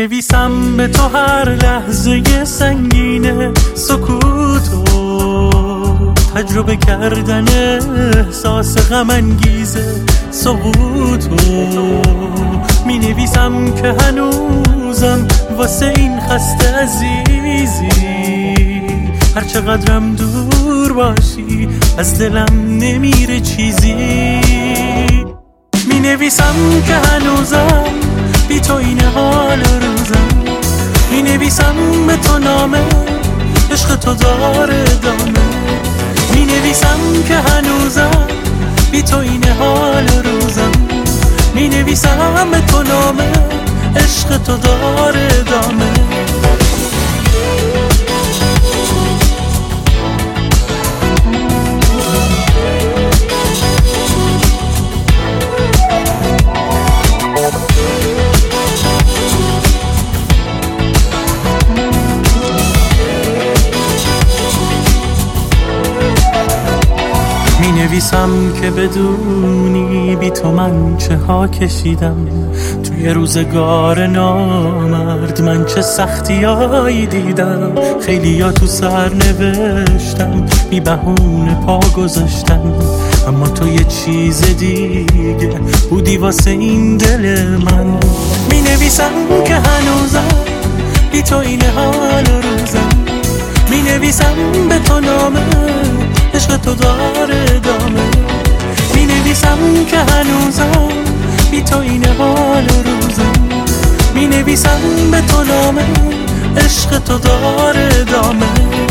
نویسم به تو هر لحظه سنگینه سکوتو، تجربه کردن احساس غم انگیزه سقوطو. می نویسم که هنوزم واسه این خسته عزیزی، هر چقدرم دور باشی از دلم نمیره چیزی. می نویسم که هنوزم بی تو این حال روزم، می نویسم به تو نامه عشق تو داره ادامه. می نویسم که هنوزم بی تو این حال روزم، می نویسم به تو نامه عشق تو داره ادامه. می نویسم که بدونی بی تو من چه ها کشیدم، توی روزگار نامرد من چه سختیایی دیدم. خیلی ها تو سر نوشتم بی بهونه پا گذاشتم، اما تو یه چیز دیگه بودی واسه این دل من. می نویسم که هنوزم بی تو این حال روزم، می نویسم به تو نامه عشق تو داره ادامه. می نویسم که هنوزم بی تو این حال روزم، می نویسم به تو نامه عشق تو داره ادامه.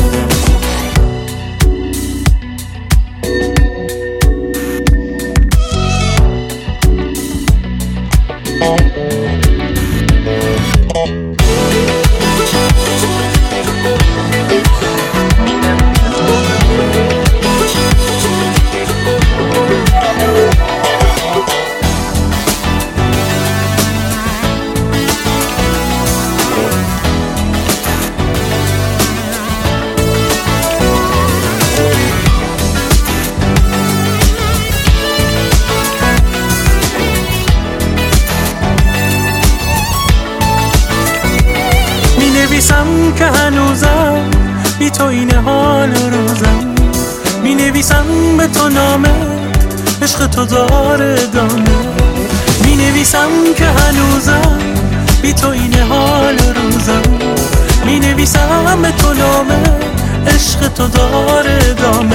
نویسم که هنوزم بی تو این حال روزم، می نویسم به تو نامه عشق تو داره ادامه. می نویسم که هنوزم بی تو این حال روزم، می نویسم به تو نامه عشق تو داره ادامه.